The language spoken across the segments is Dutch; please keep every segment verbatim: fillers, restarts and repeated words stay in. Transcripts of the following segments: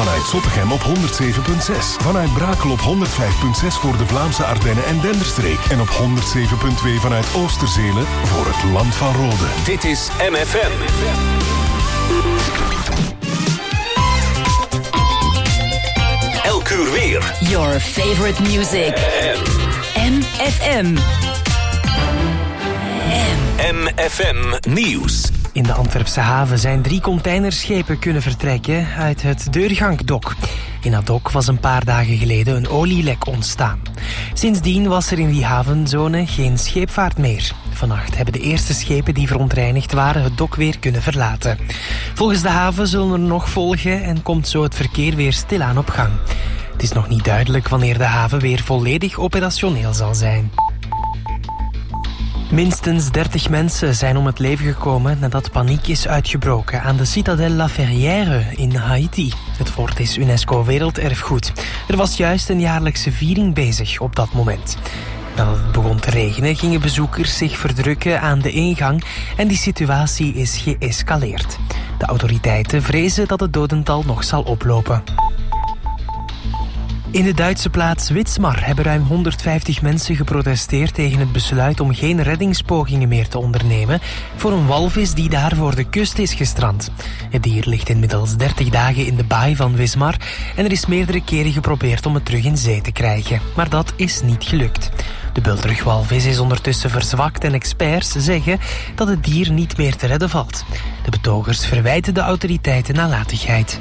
Vanuit Zottegem op honderd zeven komma zes. Vanuit Brakel op honderd vijf komma zes voor de Vlaamse Ardennen en Denderstreek. En op honderd zeven komma twee vanuit Oosterzelen voor het Land van Rode. Dit is M F M. Elk uur weer. Your favorite music. M F M. M F M Nieuws. In de Antwerpse haven zijn drie containerschepen kunnen vertrekken uit het Deurgank-dok. In dat dok was een paar dagen geleden een olielek ontstaan. Sindsdien was er in die havenzone geen scheepvaart meer. Vannacht hebben de eerste schepen die verontreinigd waren het dok weer kunnen verlaten. Volgens de haven zullen er nog volgen en komt zo het verkeer weer stilaan op gang. Het is nog niet duidelijk wanneer de haven weer volledig operationeel zal zijn. Minstens dertig mensen zijn om het leven gekomen nadat paniek is uitgebroken aan de Citadelle La Ferrière in Haiti. Het fort is UNESCO Werelderfgoed. Er was juist een jaarlijkse viering bezig op dat moment. Nadat het begon te regenen gingen bezoekers zich verdrukken aan de ingang en die situatie is geëscaleerd. De autoriteiten vrezen dat het dodental nog zal oplopen. In de Duitse plaats Wismar hebben ruim honderdvijftig mensen geprotesteerd tegen het besluit om geen reddingspogingen meer te ondernemen voor een walvis die daar voor de kust is gestrand. Het dier ligt inmiddels dertig dagen in de baai van Wismar en er is meerdere keren geprobeerd om het terug in zee te krijgen, maar dat is niet gelukt. De bultrugwalvis is ondertussen verzwakt en experts zeggen dat het dier niet meer te redden valt. De betogers verwijten de autoriteiten nalatigheid.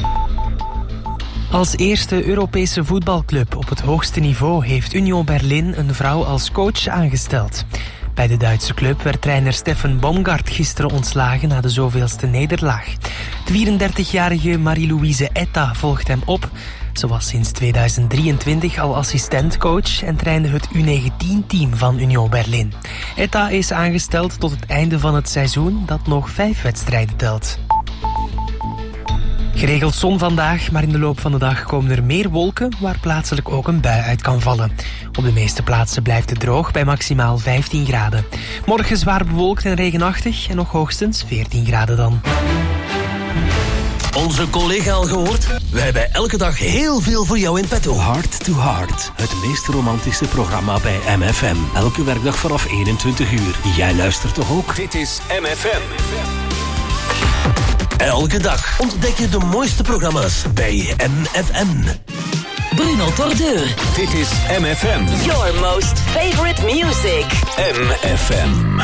Als eerste Europese voetbalclub op het hoogste niveau heeft Union Berlin een vrouw als coach aangesteld. Bij de Duitse club werd trainer Steffen Baumgart gisteren ontslagen na de zoveelste nederlaag. De vierendertigjarige Marie-Louise Etta volgt hem op. Ze was sinds tweeduizend drieëntwintig al assistentcoach en trainde het U negentien-team van Union Berlin. Etta is aangesteld tot het einde van het seizoen dat nog vijf wedstrijden telt. Geregeld zon vandaag, maar in de loop van de dag komen er meer wolken waar plaatselijk ook een bui uit kan vallen. Op de meeste plaatsen blijft het droog bij maximaal vijftien graden. Morgen zwaar bewolkt en regenachtig en nog hoogstens veertien graden dan. Onze collega al gehoord? We hebben elke dag heel veel voor jou in petto. Heart to Heart, het meest romantische programma bij M F M. Elke werkdag vanaf eenentwintig uur. Jij luistert toch ook? Dit is M F M. Elke dag ontdek je de mooiste programma's bij M F M. Bruno Tordeur. Dit is M F M. Your most favorite music. M F M.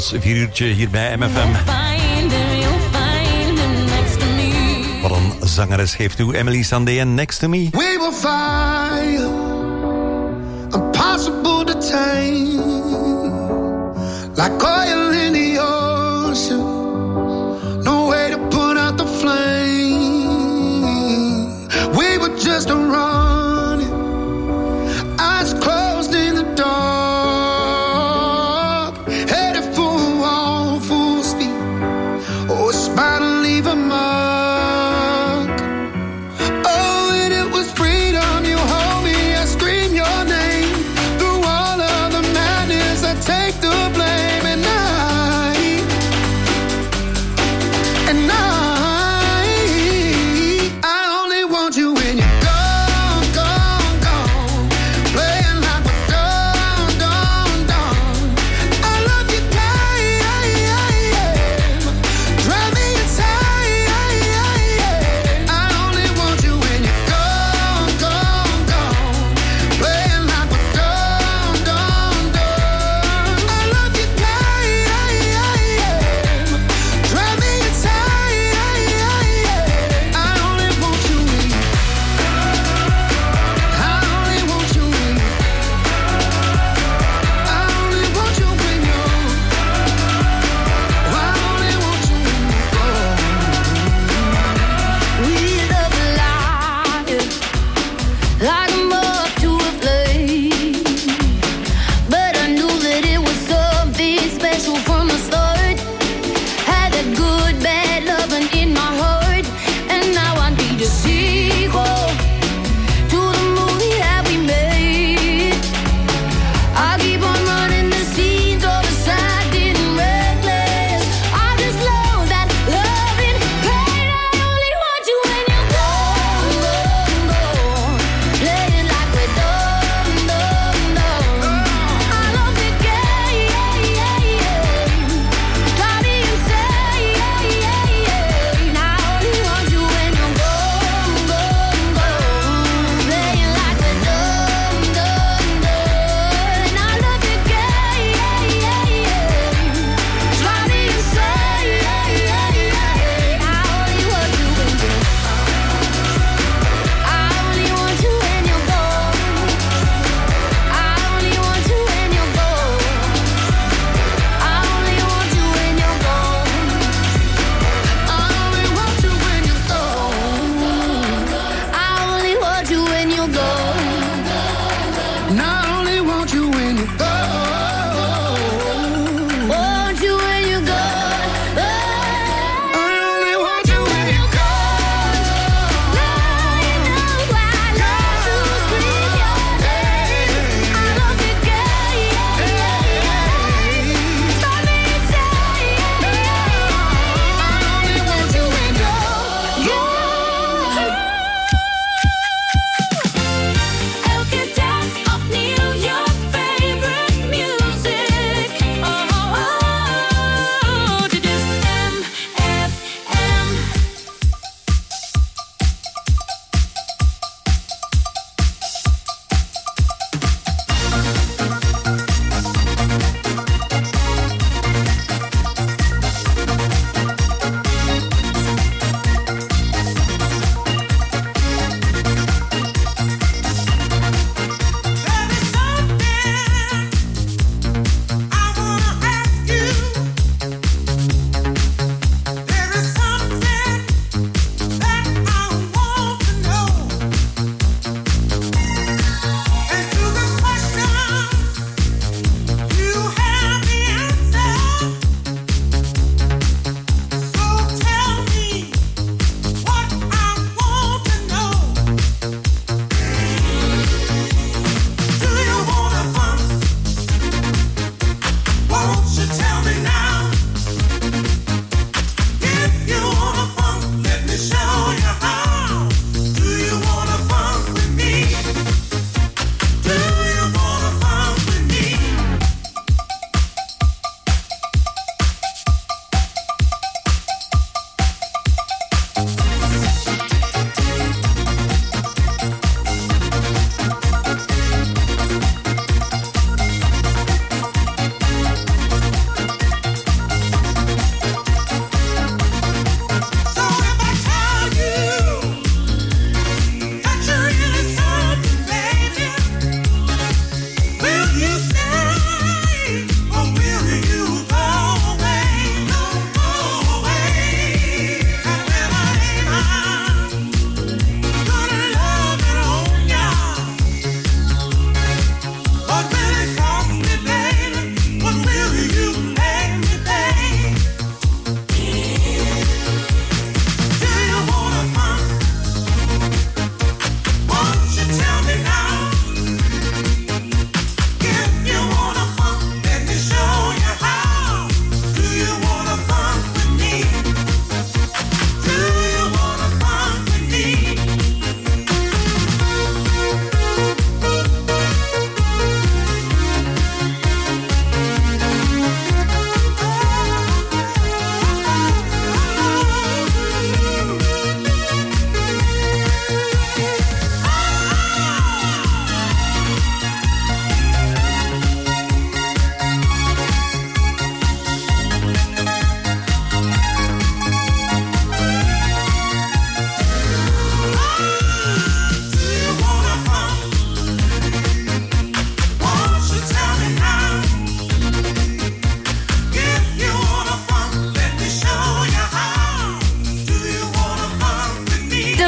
ons vier uurtje hier bij M F M. Wat een zangeres geeft u, Emily Sandé en Next to Me. We will fire, impossible to tame, like oil in the ocean, no way to put out the flame. We were just running, eyes closed in the dark, headed for a wall, full speed, oh, it's about to leave a mark. Take the blame and I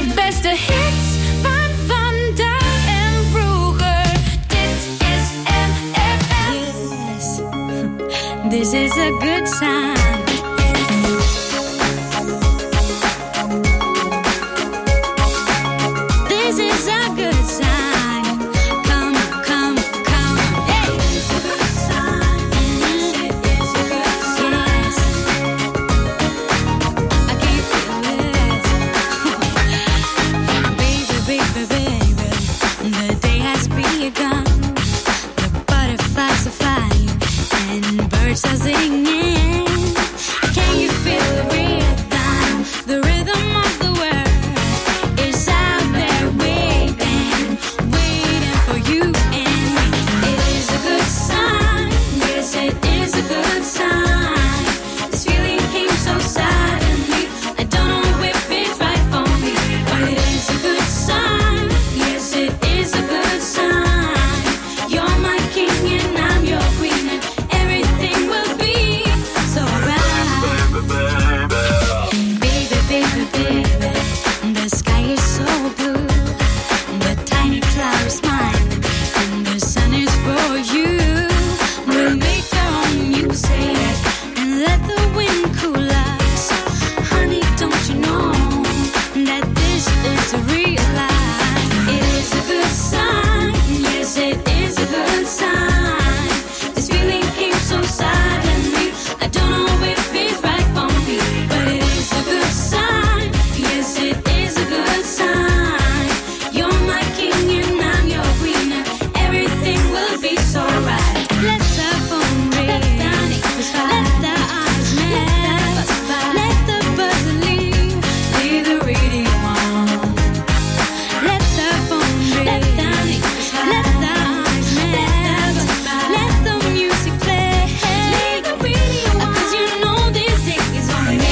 De beste hits van vandaag en vroeger. Dit is M F M. Yes, this is a good sign. This is a good sign. Come, come, come. Hey, it's a good sign. Yes, it is a good sign. Yes, I can feel it. Baby, baby, baby, the day has begun. The butterflies are flying and birds are singing. Can you feel the rhythm? The rhythm of the world is out there waiting, waiting for you and me. It is a good sign. Yes, it is a good sign. This feeling came so suddenly. I don't know if it's right for me, but it is a good sign. Yes, it is a good sign. You're my king and I'm your queen, and everything will be so right. Baby, baby, baby, the sky is so blue. The tiny cloud is mine, and the sun is for you. We'll make our own music and let the wind cool us. Honey, don't you know that this is a real life? It is a good sign. Yes, it is a good sign. This feeling came so suddenly. I don't know if it's right for me, but it is a good sign. Yes, it is a good sign. You're my king and I'm your queen, and everything will be so right. Let the phone ring, let the eyes melt, let the buzzer leave, leave the radio on. Let the phone ring, let the eyes melt, let the music play, leave the radio on. 'Cause you know this day is on me.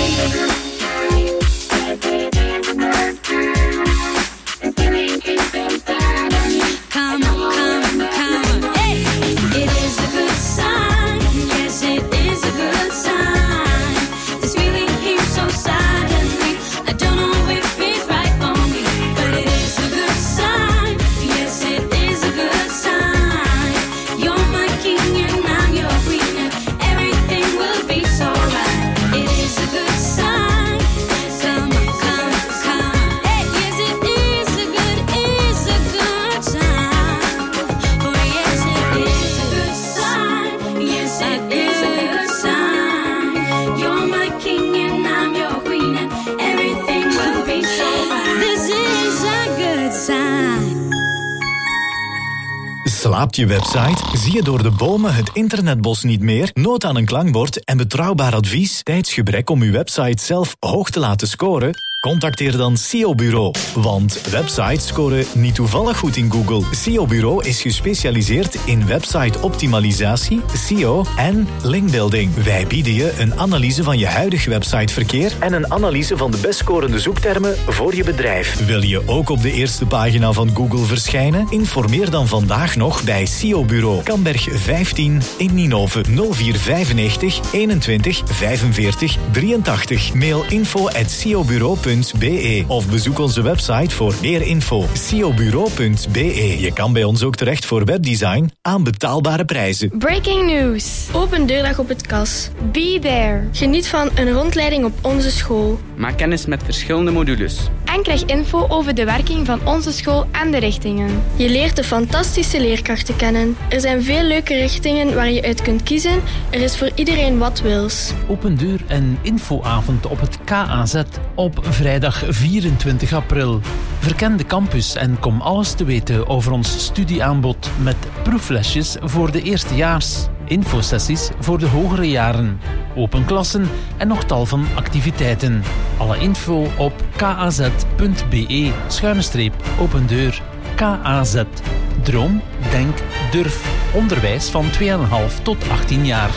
Come on, come on, come on. Hey, it is a good sign. Yes, it is a good sign. This feeling came so suddenly. I don't know if it's right for me, but it is a good sign. Yes, it is a good sign. You're my king and I'm your queen, and everything will be so right. It is a good sign. Come on, come on, come on. Hey, yes, it is a good, is a good sign. Oh, yes, it is a good sign. Yes, it is a good sign. You're my king and I'm your queen, and everything will be so right. This is a good sign. Slaapt je website? Zie je door de bomen het internetbos niet meer? Nood aan een klankbord en betrouwbaar advies? Tijdsgebrek om uw website zelf hoog te laten scoren? Contacteer dan S E O Bureau. Want websites scoren niet toevallig goed in Google. S E O Bureau is gespecialiseerd in website-optimalisatie, S E O en linkbuilding. Wij bieden je een analyse van je huidige websiteverkeer en een analyse van de best scorende zoektermen voor je bedrijf. Wil je ook op de eerste pagina van Google verschijnen? Informeer dan vandaag nog bij S E O Bureau. Kamberg vijftien in Ninove. nul vier vijfennegentig eenentwintig vijfenveertig drieëntachtig. Mail info at s e o bureau punt b e of bezoek onze website voor meer info. s e o bureau punt b e. Je kan bij ons ook terecht voor webdesign aan betaalbare prijzen. Breaking news. Open deurdag op het K A S. Be there. Geniet van een rondleiding op onze school. Maak kennis met verschillende modules. En krijg info over de werking van onze school en de richtingen. Je leert de fantastische leerkrachten kennen. Er zijn veel leuke richtingen waar je uit kunt kiezen. Er is voor iedereen wat wils. Open deur en infoavond op het K A Z op vrijdag vierentwintig april. Verken de campus en kom alles te weten over ons studieaanbod met proeflesjes voor de eerstejaars, infosessies voor de hogere jaren, open klassen en nog tal van activiteiten. Alle info op kaz.be schuine streep open deur. K A Z. Droom, denk, durf. Onderwijs van twee komma vijf tot achttien jaar.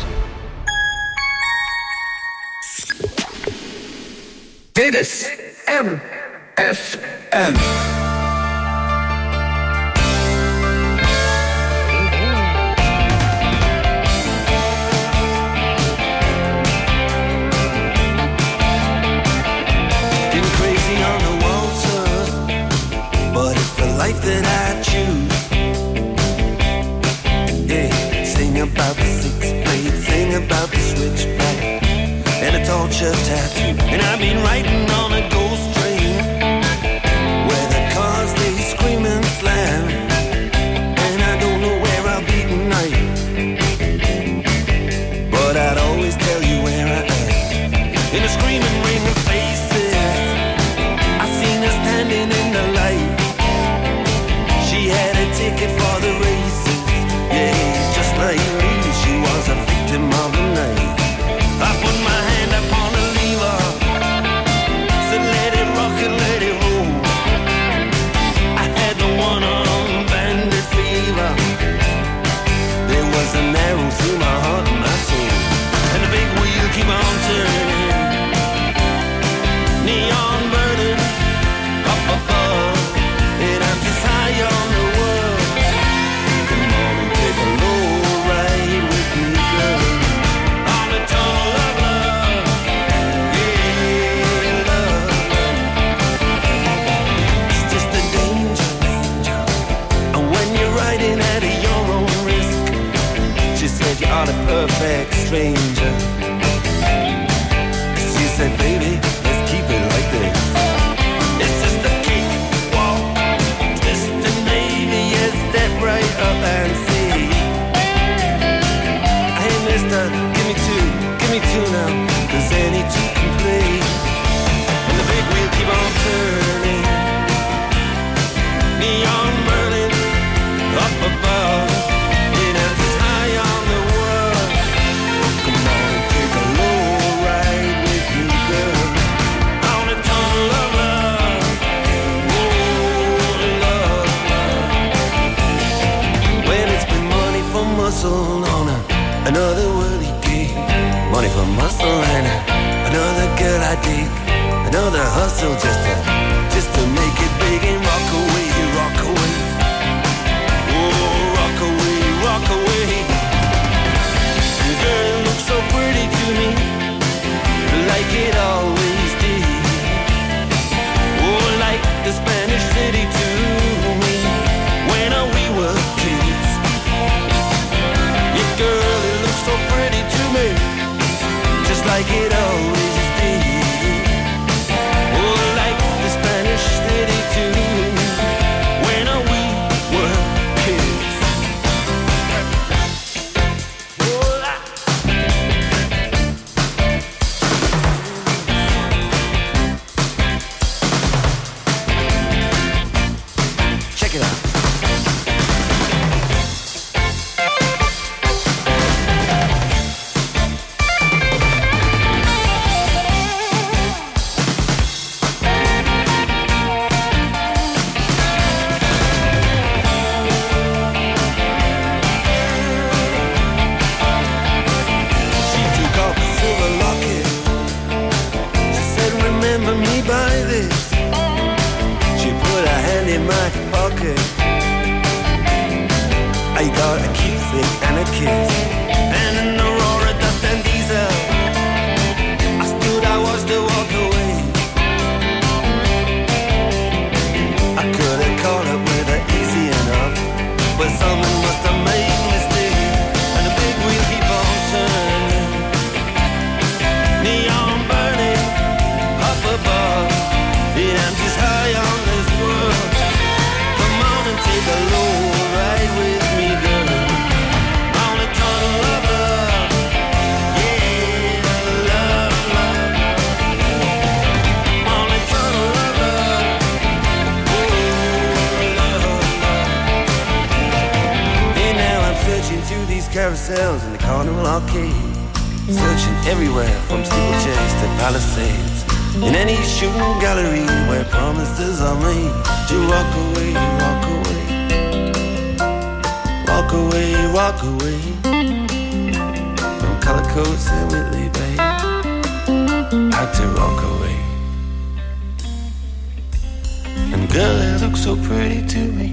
Dit is M F M. Getting crazy on the waltzers, picture tattoo. And I've been riding on a ghost train where the cars they scream and slam. And I don't know where I'll be tonight, but I'd always tell you where I am. In a screaming ring of faces, I seen her standing in the light. She had a ticket for the races, yeah, just like me, she was a victim of the night. I put my hand upon the lever, said let it rock and let it roll. I had the one-armed bandit fever. There was an arrow through my heart and my soul. And the big wheel keep on turning, neon burning up above, and I'm just high on the world. Come on and take a low ride with me, girl, on the tunnel of love, yeah, love. It's just a danger, danger, and when you're riding at your own risk. She said you are the perfect stranger. She said, baby, let's keep it like this. It's just a kick, walk, twist and maybe a step right up and see. Hey mister, give me two, give me two now, cause any two can play. And the big wheel keep on turning, neon burning up above, and I'm just high on the world. Come on, take a low ride with me, girl, on the tunnel of love. Oh, love, love. Well, it's been money for muscle on a, another worldly gig, money for muscle and a, another girl I dig, another hustle just to, just to make it big and rock away, rock away. Oh, rock away, rock away. Girl, it looks so pretty to me, like it always did. Oh, like the Spanish city to me, when uh, we were kids. Yeah, girl, it looks so pretty to me, just like it always did. Oh, like the Spanish city to me, when uh, we were kids. Check it out. She took off a silver locket. She said, remember me by this. She put her hand in my pocket. I got a keepsake and a kiss, and an Aurora dust and diesel. I stood, I watched her walk away. I could have caught up with her easy enough, but someone must have made a mistake. And the big wheel keep on turning, neon burning up above, and I'm just high on this world. Come on and take a low ride with me, girl, on the tunnel of love. Yeah, love, love, on the tunnel of love. Oh, love, love. And now I'm searching through these carousels in the Carnival Arcade, searching everywhere from steeplechase to Palisades, in any shooting gallery where promises are made to walk away, walk away, walk away, walk away from color coats and Whitley Bay, out to rock away. And girl, it looks so pretty to me,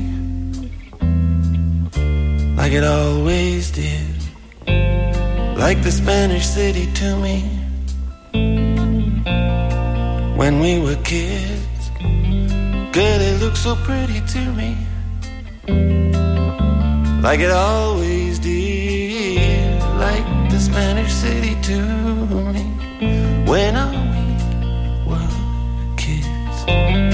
like it always did, like the Spanish city to me, when we were kids. Girl, it looks so pretty to me, like it always did, like the Spanish city to me, when I we were kids.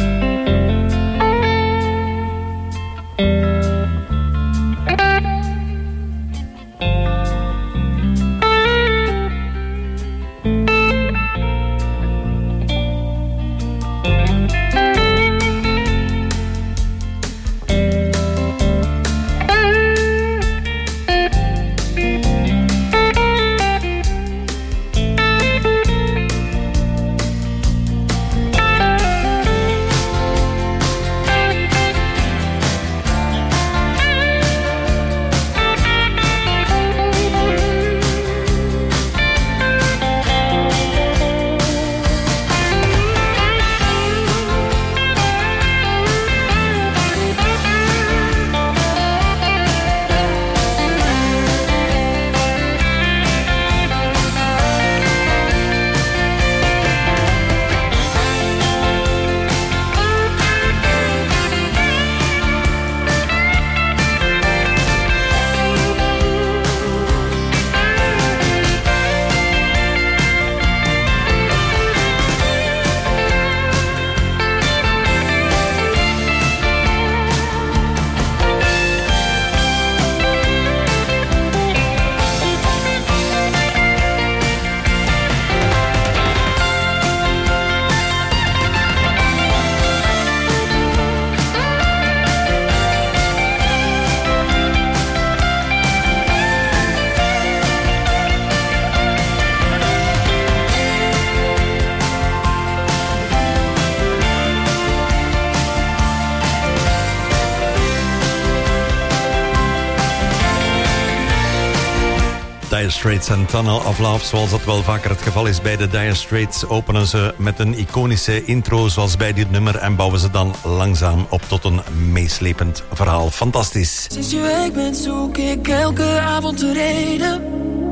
Dire Straits en Tunnel of Love. Zoals dat wel vaker het geval is bij de Dire Straits, openen ze met een iconische intro zoals bij dit nummer en bouwen ze dan langzaam op tot een meeslepend verhaal. Fantastisch. Sinds je weg bent zoek ik elke avond de reden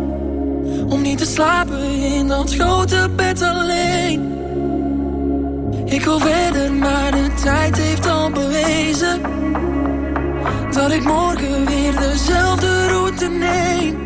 om niet te slapen in dat grote bed alleen. Ik wil verder, maar de tijd heeft al bewezen dat ik morgen weer dezelfde route neem.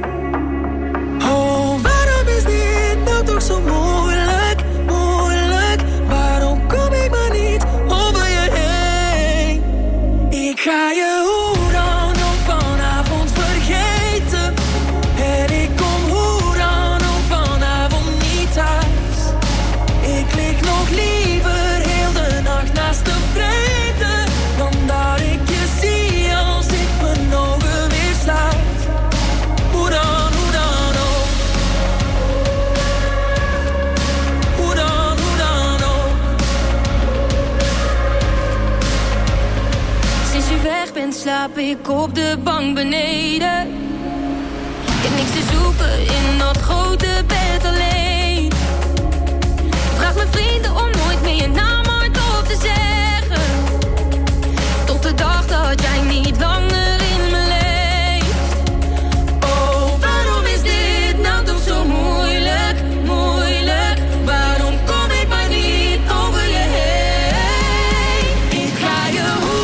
Oh, waarom is dit nou toch zo moeilijk, moeilijk? Waarom kom ik maar niet over je heen? Ik ga je hoe dan ook vanavond vergeten. En ik kom hoe dan ook vanavond niet thuis. Ik lig nog liever heel de nacht naast de vrede dan dat ik je zie als ik mijn ogen weer sluit. Hoe dan? Weg bent, slaap ik op de bank beneden. Ik heb niks te zoeken in dat grote bed alleen. Vraag mijn vrienden om nooit meer je naam hardop te zeggen. Tot de dag dat jij niet langer in me leeft. Oh, waarom is dit nou toch zo moeilijk, moeilijk? Waarom kom ik maar niet over je heen? Ik ga je hoe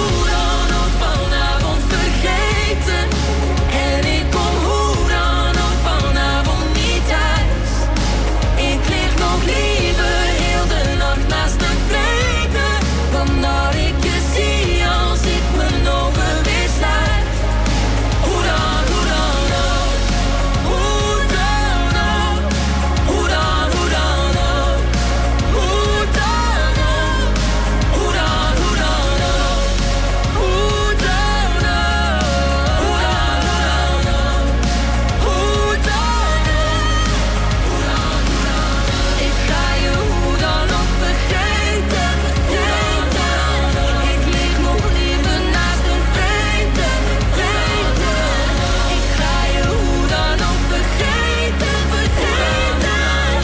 en ik kom hoe dan ook vanavond niet thuis. Ik lig nog liever heel de nacht naast de vrede dan dat ik je zie als ik mijn ogen weer sluit. Hoe dan, hoe dan ook? Hoe dan ook? Hoe dan, hoe dan ook? Hoe dan ook? Hoe dan, hoe dan ook? Hoe dan ook? Hoe ik ga je hoe dan ook vergeten, vergeten. Ik lig nog liever naast een vrede, vrede. Ik ga je hoe dan ook vergeten, vergeten.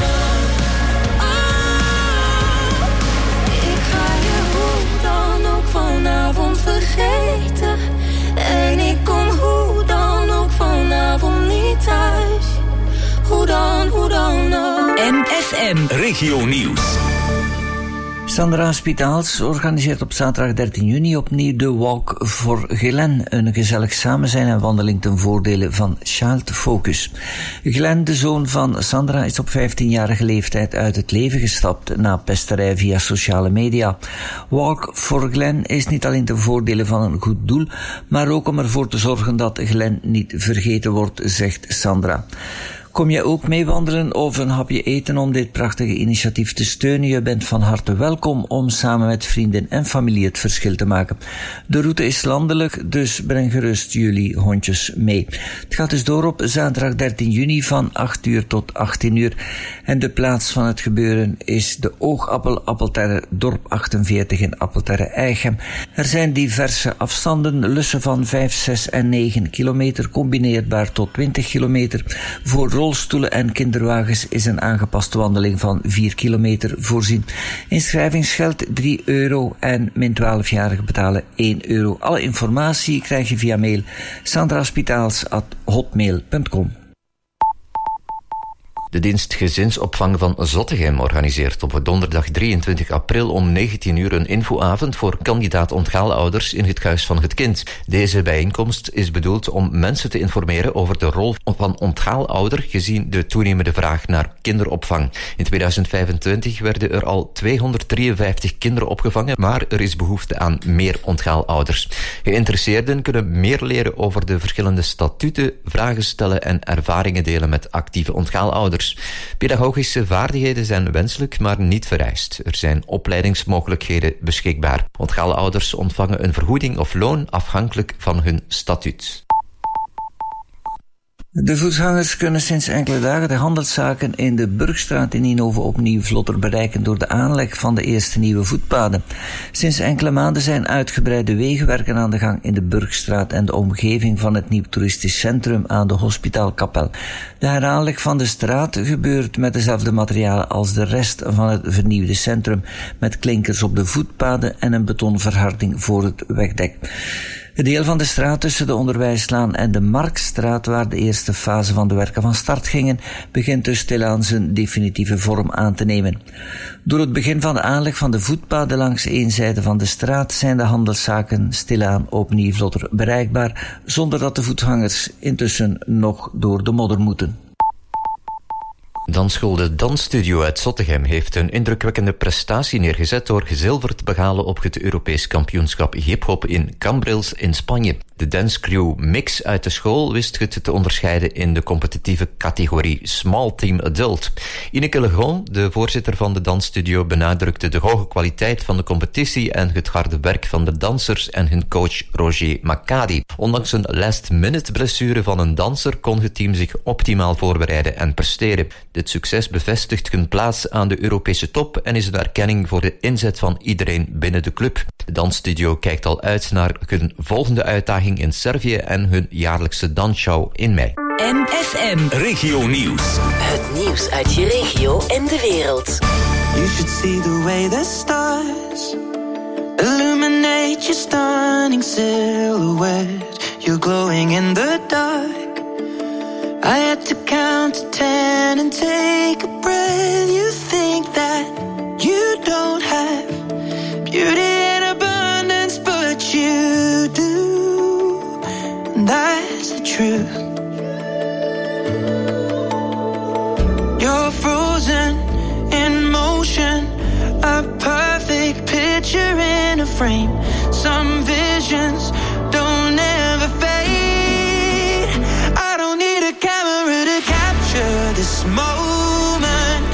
Oh, ik ga je hoe dan ook vanavond vergeten. En ik kom hoe dan ook vanavond niet thuis. Hoe dan, hoe dan ook? M F M Regio Nieuws. Sandra Spitaals organiseert op zaterdag dertien juni opnieuw de Walk for Glen. Een gezellig samen zijn en wandeling ten voordele van Child Focus. Glen, de zoon van Sandra, is op vijftienjarige leeftijd uit het leven gestapt na pesterij via sociale media. Walk for Glen is niet alleen ten voordele van een goed doel, maar ook om ervoor te zorgen dat Glen niet vergeten wordt, zegt Sandra. Kom jij ook mee wandelen of een hapje eten om dit prachtige initiatief te steunen? Je bent van harte welkom om samen met vrienden en familie het verschil te maken. De route is landelijk, dus breng gerust jullie hondjes mee. Het gaat dus door op zaterdag dertien juni van acht uur tot achttien uur. En de plaats van het gebeuren is de Oogappel Appelterre Dorp achtenveertig in Appelterre-Eichem. Er zijn diverse afstanden, lussen van vijf, zes en negen kilometer, combineerbaar tot twintig kilometer. Voor rolstoelen en kinderwagens is een aangepaste wandeling van vier kilometer voorzien. Inschrijvingsgeld drie euro en min twaalfjarigen betalen één euro. Alle informatie krijg je via mail sandraspitaals at hotmail punt com. De dienst gezinsopvang van Zottegem organiseert op donderdag drieëntwintig april om negentien uur een infoavond voor kandidaat ontgaalouders in het Huis van het Kind. Deze bijeenkomst is bedoeld om mensen te informeren over de rol van ontgaalouder gezien de toenemende vraag naar kinderopvang. In tweeduizend vijfentwintig werden er al tweehonderddrieënvijftig kinderen opgevangen, maar er is behoefte aan meer ontgaalouders. Geïnteresseerden kunnen meer leren over de verschillende statuten, vragen stellen en ervaringen delen met actieve ontgaalouders. Pedagogische vaardigheden zijn wenselijk, maar niet vereist. Er zijn opleidingsmogelijkheden beschikbaar. Ontgaalouders ontvangen een vergoeding of loon afhankelijk van hun statuut. De voetgangers kunnen sinds enkele dagen de handelszaken in de Burgstraat in Ninove opnieuw vlotter bereiken door de aanleg van de eerste nieuwe voetpaden. Sinds enkele maanden zijn uitgebreide wegenwerken aan de gang in de Burgstraat en de omgeving van het nieuw toeristisch centrum aan de Hospitaalkapel. De heraanleg van de straat gebeurt met dezelfde materialen als de rest van het vernieuwde centrum, met klinkers op de voetpaden en een betonverharding voor het wegdek. Het deel van de straat tussen de Onderwijslaan en de Marktstraat, waar de eerste fase van de werken van start gingen, begint dus stilaan zijn definitieve vorm aan te nemen. Door het begin van de aanleg van de voetpaden langs één zijde van de straat zijn de handelszaken stilaan opnieuw vlotter bereikbaar, zonder dat de voetgangers intussen nog door de modder moeten. Dansschool De Dansstudio uit Zottegem heeft een indrukwekkende prestatie neergezet door gezilver te behalen op het Europees kampioenschap hip-hop in Cambrils in Spanje. De dancecrew Mix uit de school wist het te onderscheiden in de competitieve categorie Small Team Adult. Ineke Legon, de voorzitter van de dansstudio, benadrukte de hoge kwaliteit van de competitie en het harde werk van de dansers en hun coach Roger Macadi. Ondanks een last-minute blessure van een danser kon het team zich optimaal voorbereiden en presteren. Dit succes bevestigt hun plaats aan de Europese top en is een erkenning voor de inzet van iedereen binnen de club. De dansstudio kijkt al uit naar hun volgende uitdaging in Servië en hun jaarlijkse dansshow in mei. M F M Regio Nieuws. Het nieuws uit je regio en de wereld. You should see the way the stars illuminate your stunning silhouette. You're glowing in the dark. I had to count to ten and take a breath. You think that you don't have beauty in abundance, but you do. And that's the truth. You're frozen in motion, a perfect picture in a frame. Some visions don't ever fade. I don't need a camera to capture this moment.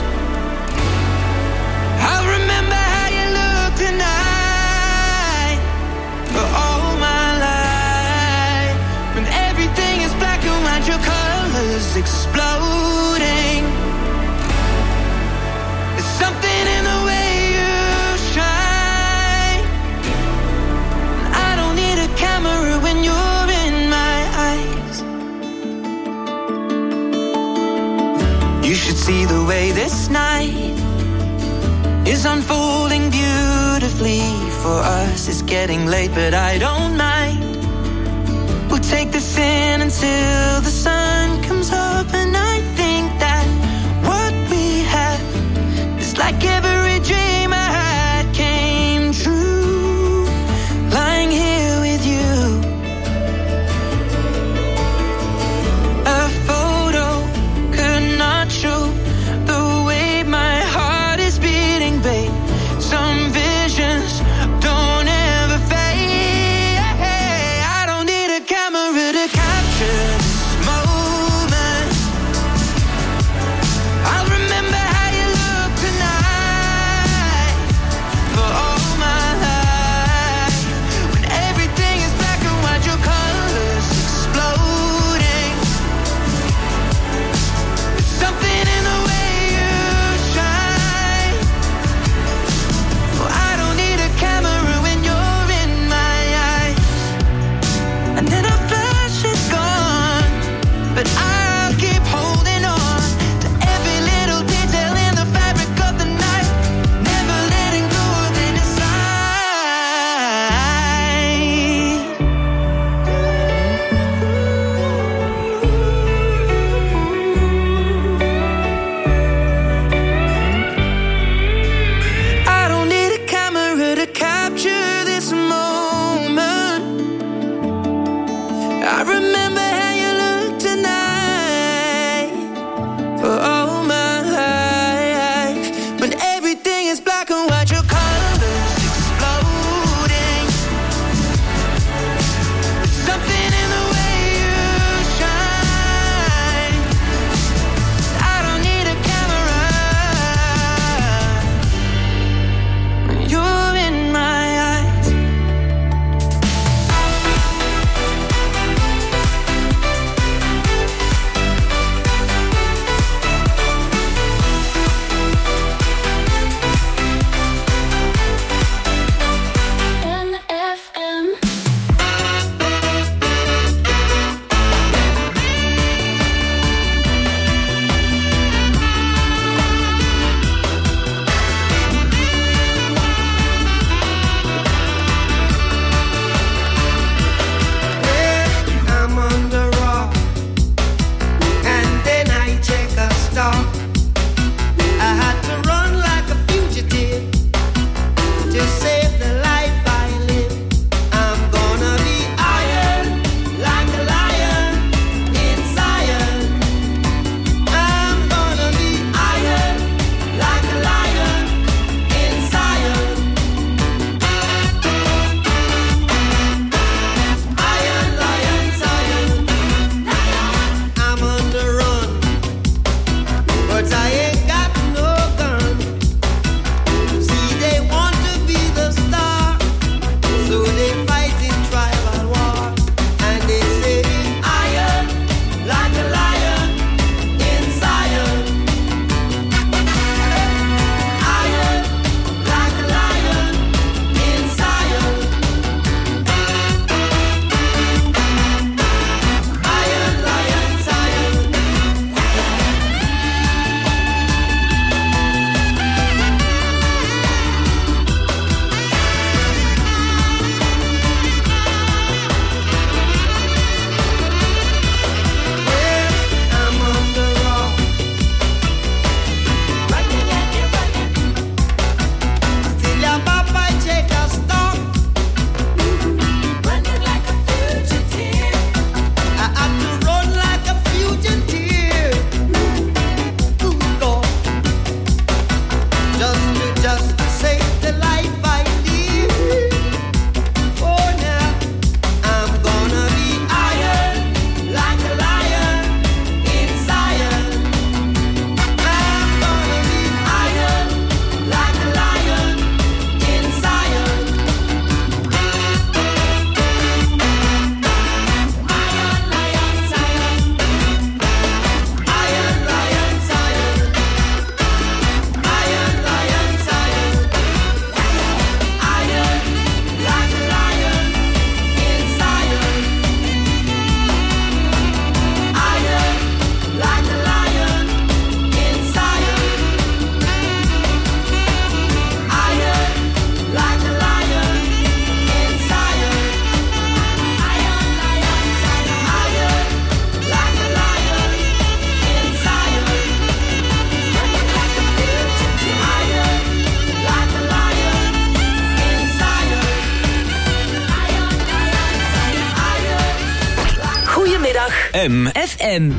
I'll remember how you look tonight for all my life. When everything is black and white, your colors exploding. There's something in the way you shine. I don't need a camera when you're in my eyes. You should see the way this night is unfolding beautifully. For us it's getting late, but I don't mind. We'll take this in until the sun comes up. And I think that what we have is like every dream I had M F M.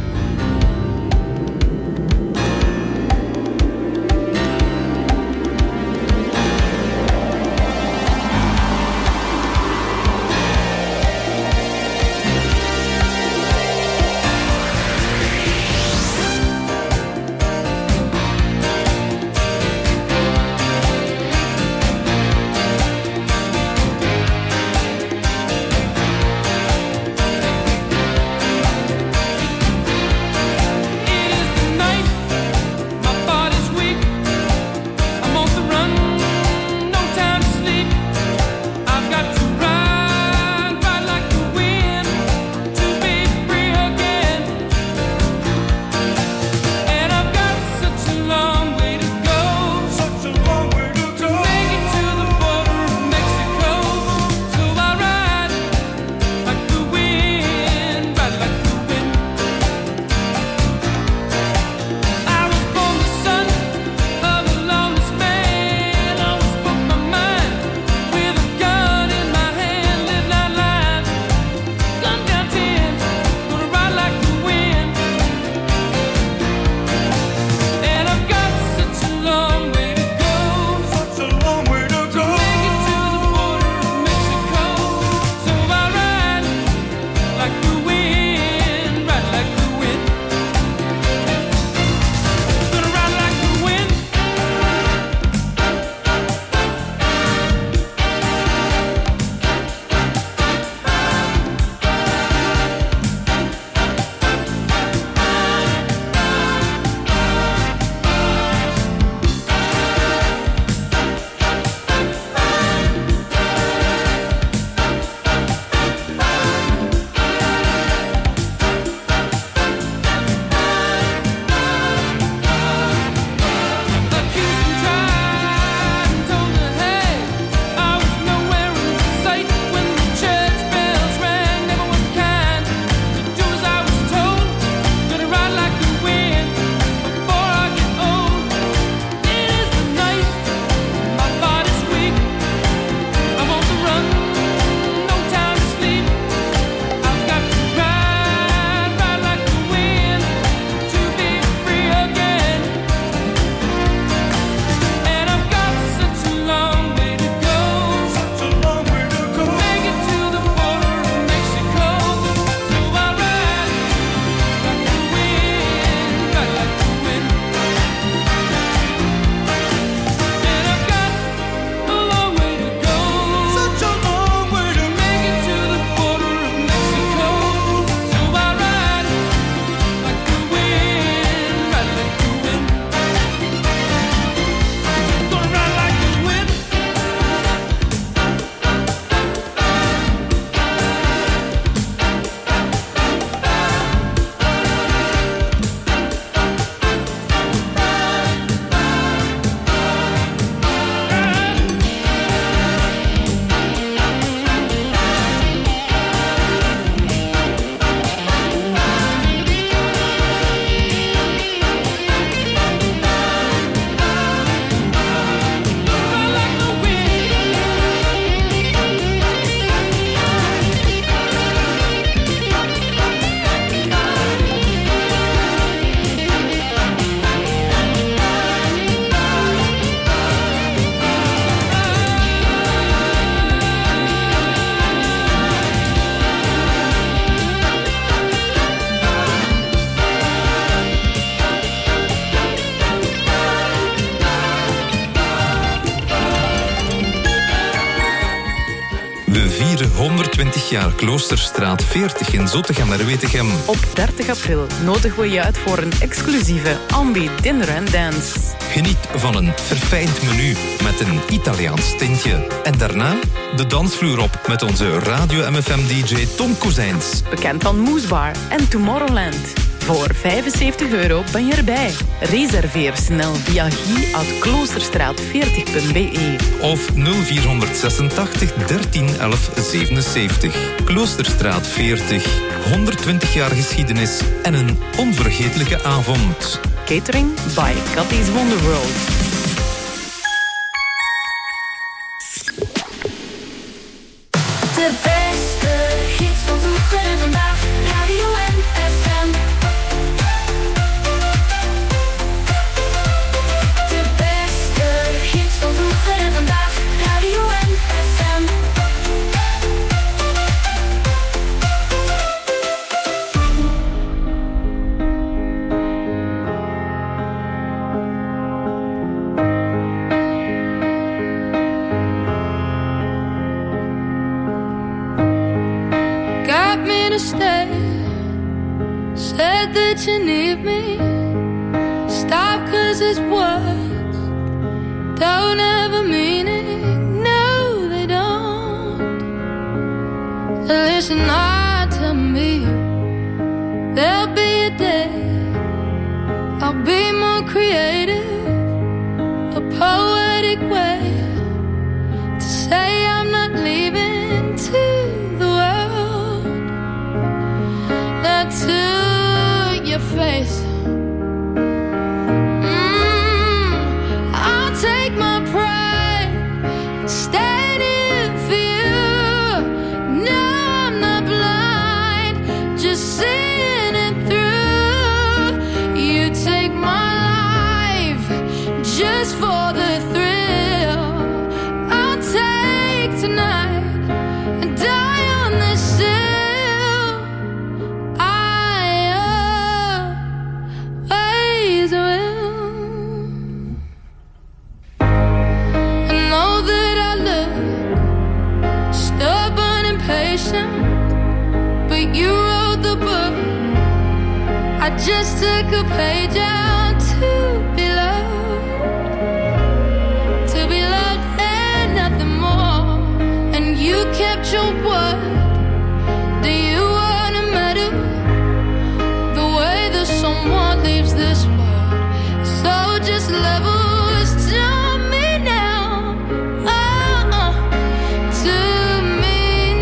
honderdtwintig jaar Kloosterstraat veertig in Zottegem en Wetegem. Op dertig april nodigen we je uit voor een exclusieve Ambi Dinner and Dance. Geniet van een verfijnd menu met een Italiaans tintje. En daarna de dansvloer op met onze Radio M F M-D J Tom Kozijns. Bekend van Moesbar en Tomorrowland. Voor vijfenzeventig euro ben je erbij. Reserveer snel via guy at kloosterstraat veertig punt b e. Of nul vier zesentachtig dertien elf zevenenzeventig. Kloosterstraat veertig. honderdtwintig jaar geschiedenis en een onvergetelijke avond. Catering by Cathy's Wonderworld. De beste hits van vroeger en vandaag. Radio M F wanna stay. Said that you need me. Stop, cause it's words don't have a meaning. No, they don't. Listen hard to me. There'll be a day I'll be more creative, a poetic way to say I'm not leaving to the world. Not to your face. Mm, I'll take my pride, stand in for you. No, I'm not blind, just seeing it through. You take my life just for the thrill. I'll take tonight and die on this hill. I always will. I know that I look stubborn and patient, but you wrote the book. I just took a page out to be loved, to be loved and nothing more. And you kept your word. Do you want a medal? The way that someone leaves this world. So just levels to me now. Oh, oh, to me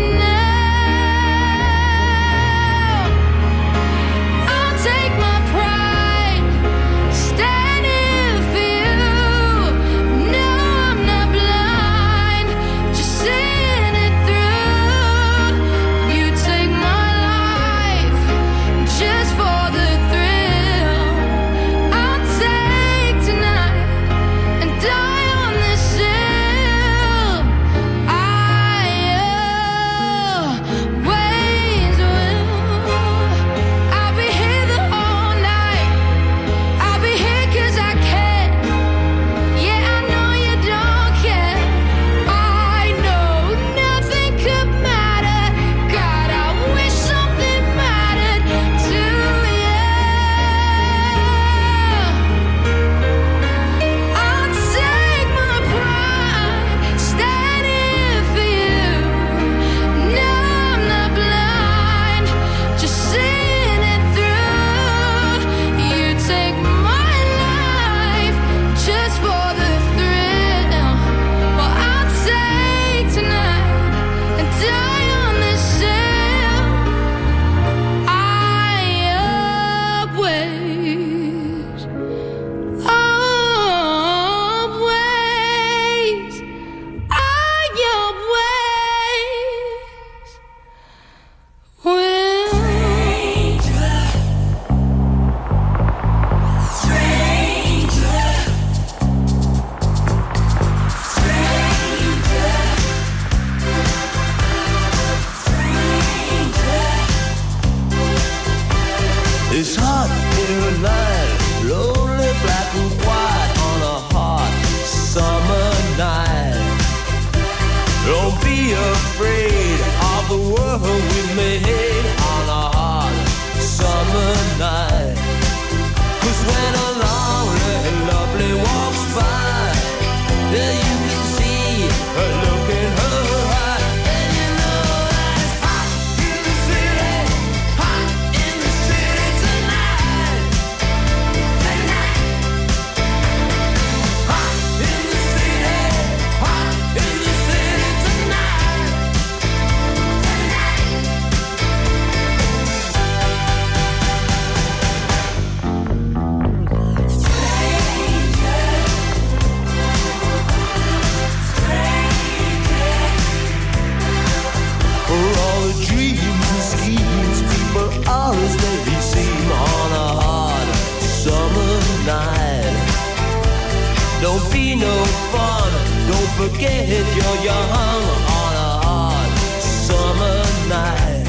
now. I'll take my pride, stand in for you. No, I'm not blind, just seeing it through. You take my life just for the thrill. I'll take tonight and die on this hill. I always will. I'll be here the whole night. I'll be here 'cause I can. Yeah, I know you don't care. I know nothing could matter. God, I wish something mattered to you. I'll take my pride, stand in for you. No, I'm not blind, just seeing it through. You take my life just for the thrill. Well, I'll take tonight and die on this hill. I always, always, I always will. It's hot in the night, lonely black and white on a hot summer night. Don't be afraid of the world we made on a hot summer night. 'Cause when a lonely and lovely walks by, yeah, you can see her look in her eye. And you know that it's hot in the city, hot in the city tonight. Tonight. Hot in the city, hot in the city tonight. For all the dreams and schemes people always make it seem on a hot summer night. Don't be no fun, don't forget you're young on a hot summer night.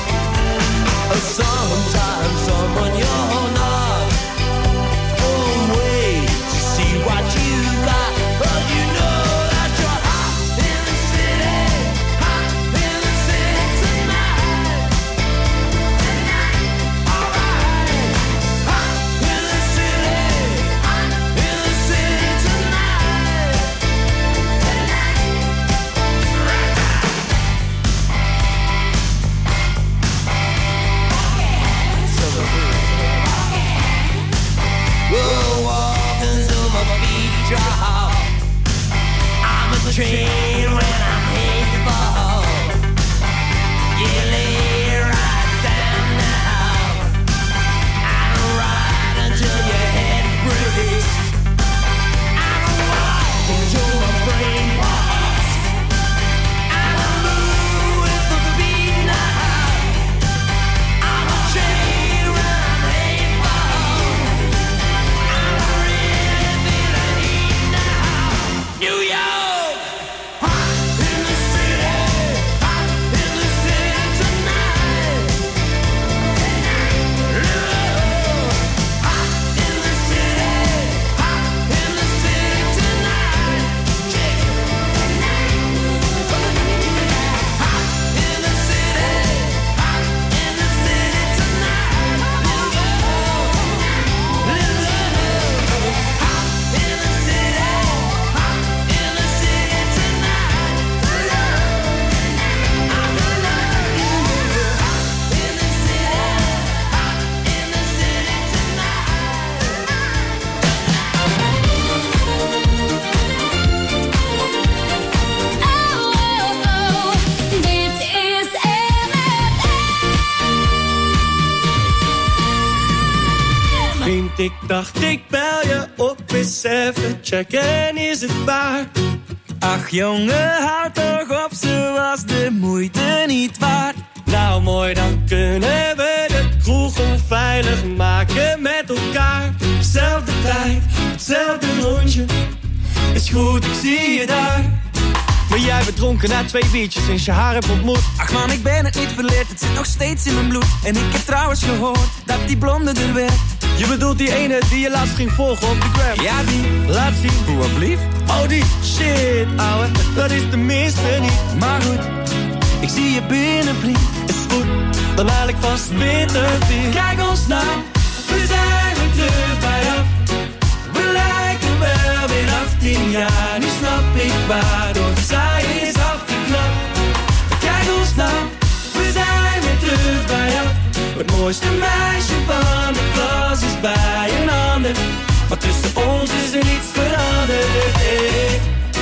Sometimes someone you're not, oh wait to see what you got, but you know that you're hot in the city, hot in the city tonight. the train when I'm hateful. You lay right down now. I don't ride until your head breaks. I don't walk until my brain pops. I don't move with the beat now. I'm a train when I'm hateful. I don't really feel the heat now. New York, hot in the city, hot in the city tonight. Love, hot in the city, hot in the city tonight. Hot in the city, hot in the city tonight. Love, love, hot in the city, hot in the city tonight. I'm in love, hot in the city, hot in the city Dit is M F M. Vriend, ik dacht ik bel je op eens even checken, is het waar? Ach jongen, houd toch op, zo was de moeite niet waard. Nou mooi, dan kunnen we de kroeg onveilig maken met elkaar. Zelfde tijd, hetzelfde rondje, is goed, ik zie je daar. Maar jij bent dronken na twee biertjes sinds je haar hebt ontmoet. Ach man, ik ben het niet verleerd, het zit nog steeds in mijn bloed. En ik heb trouwens gehoord dat die blonde er werd. Je bedoelt die ene die je laatst ging volgen op de gram? Ja, die. Laat zien. Hoe blieft? Oh die, shit ouwe, dat is de minste niet. Maar goed, ik zie je binnen, vriend. Is goed, dan haal ik vast witte bier. Kijk ons nou, we zijn weer terug bij af. We lijken wel weer achttien jaar. Nu snap ik waardoor zij is afgeknapt. Kijk ons nou, we zijn weer terug bij af. Het mooiste meisje van de klas is bij een ander. Maar tussen ons is er niets veranderd. Hey.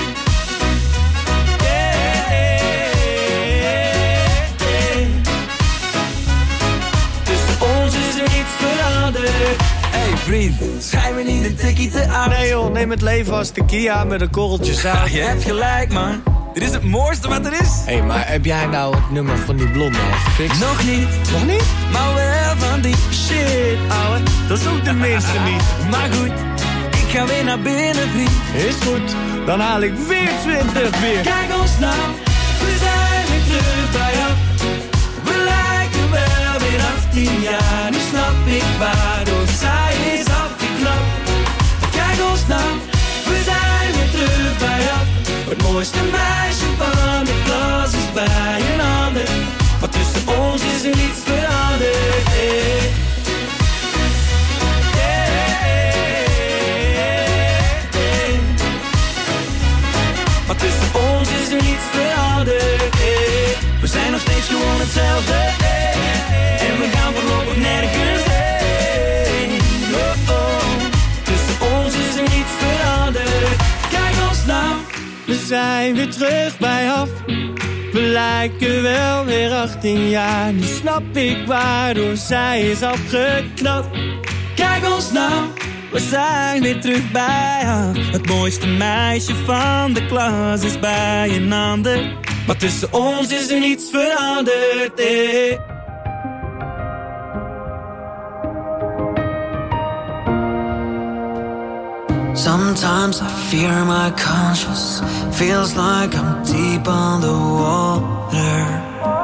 Hey vriend, schijn me niet een tikkie te aan. Nee joh, neem het leven als tequila met een korreltje zout. Je hebt gelijk man, dit is het mooiste wat er is. Hé, hey, maar heb jij nou het nummer van die blonde al gefixt? Nog niet. Nog niet? Maar wel van die shit, ouwe, dat is ook de minste niet. Maar goed, ik ga weer naar binnen vriend. Is goed, dan haal ik weer twintig bier. Kijk ons nou, we zijn weer terug bij af. We lijken wel weer achttien jaar. Nu snap ik waardoor zij is afgeknapt. Kijk ons nou, we zijn weer terug bij af. Het mooiste meisje van de klas is bij een ander. Maar tussen ons is er niets veranderd. Hey. Maar tussen ons is er niets veranderd. Hey. We zijn nog steeds gewoon hetzelfde. Hey. En we gaan voorlopig nergens heen. Oh oh. Tussen ons is er niets veranderd. Kijk ons nou. We zijn weer terug bij af. We lijken wel weer achttien jaar. Nu snap ik waardoor zij is afgeknapt. Kijk ons nou. We zijn weer terug bij haar. Het mooiste meisje van de klas is bij een ander. Maar tussen ons is er niets veranderd. Eh. Sometimes I fear my conscience. Feels like I'm deep on the water.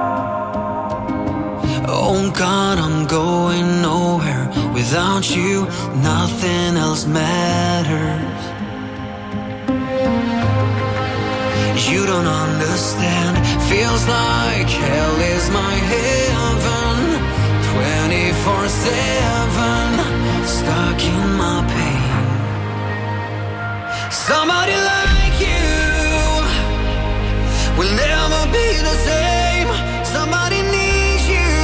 Oh God, I'm going nowhere. Without you, nothing else matters. You don't understand. Feels like hell is my heaven. twenty-four seven, stuck in my pain. Somebody like you will never be the same. Somebody needs you.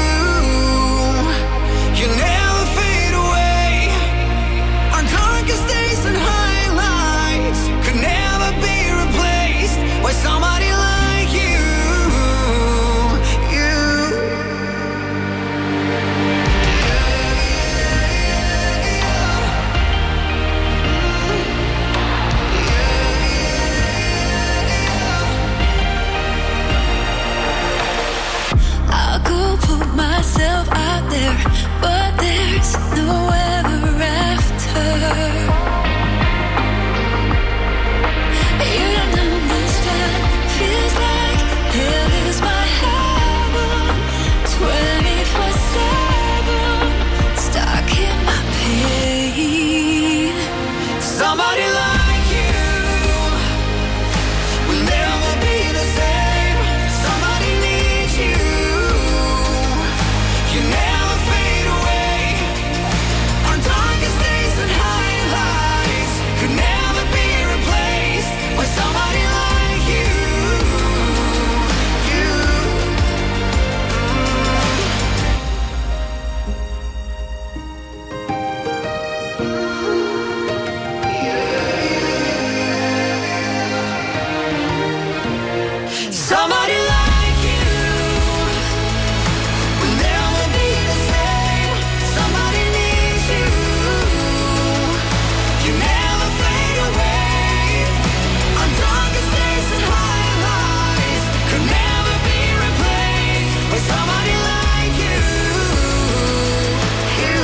You never fade away. Our darkest days and highlights could never be replaced Somebody like you will never be the same. Somebody needs you. You never fade away. On darkest days and high highs could never be replaced with somebody like you. You.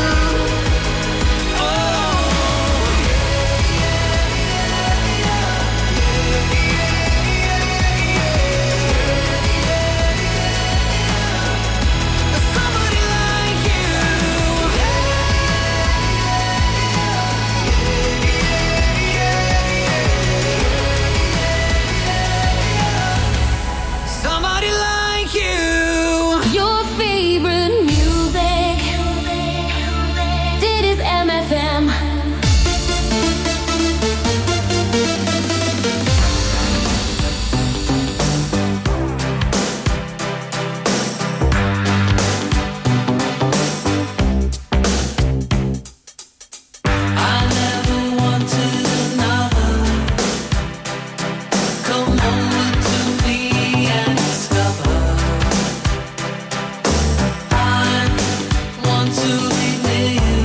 Somebody like you. Your favorite music. Dit is M F M. I never wanted another. Come over to me and discover. I want to be near you,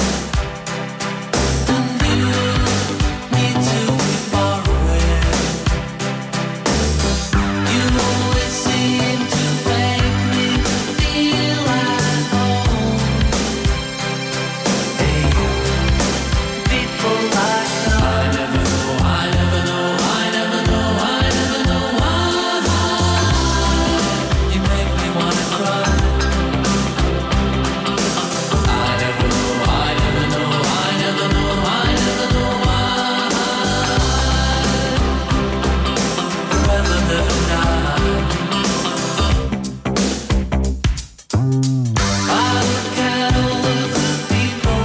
and you need to be far away. You always seem to make me feel at home. Hey, people like us. I never know, I never know, I never know, I never know why you make me wanna cry. I never know, I never know, I never know, I never know why. Forever never die. I look at all of the people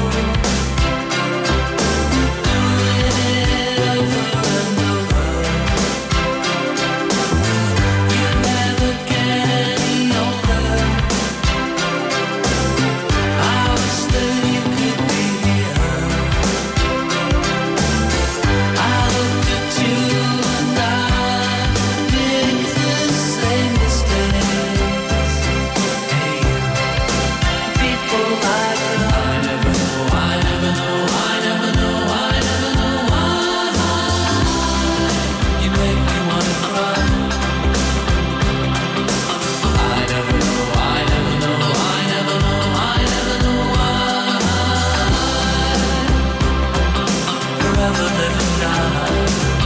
doing it over and over. You never get any older. I wish that you could be here. I looked at you and I make the same mistakes. Hey, people like us. I never know, I never know, I never know, I never know why you make me wanna cry. I never know, I never know, I never know, I never know why. Forever live and die.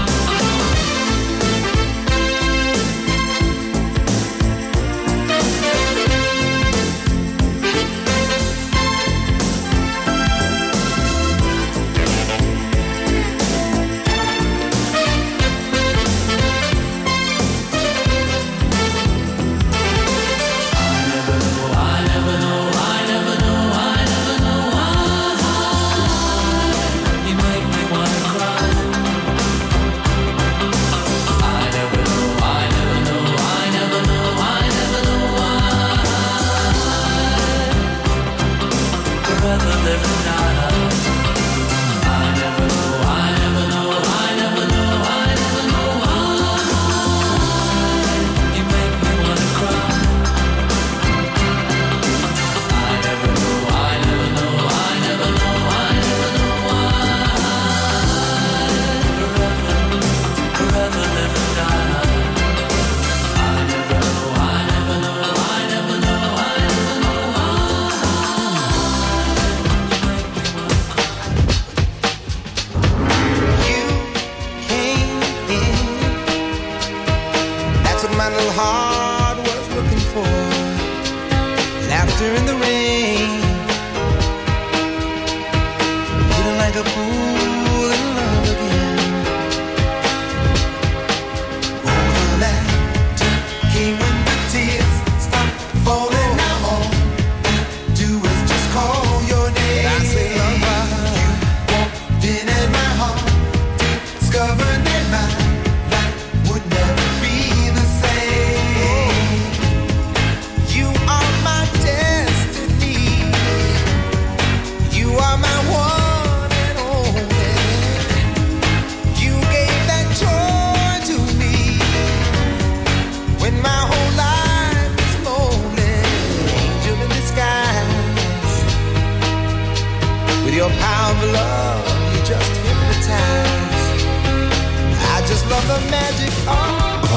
You make me wanna cry. I never know, I never know, I never know, I never know why. Forever live and die. I never know, I never know, I never know, I never know why. You make me wanna cry. I never know, I never know, I never know, I never know why. Forever, forever live and die. I never know, I never know, I never know, I never know why. You came in. That's what my little heart was looking for. Laughter in the rain. Feeling like a fool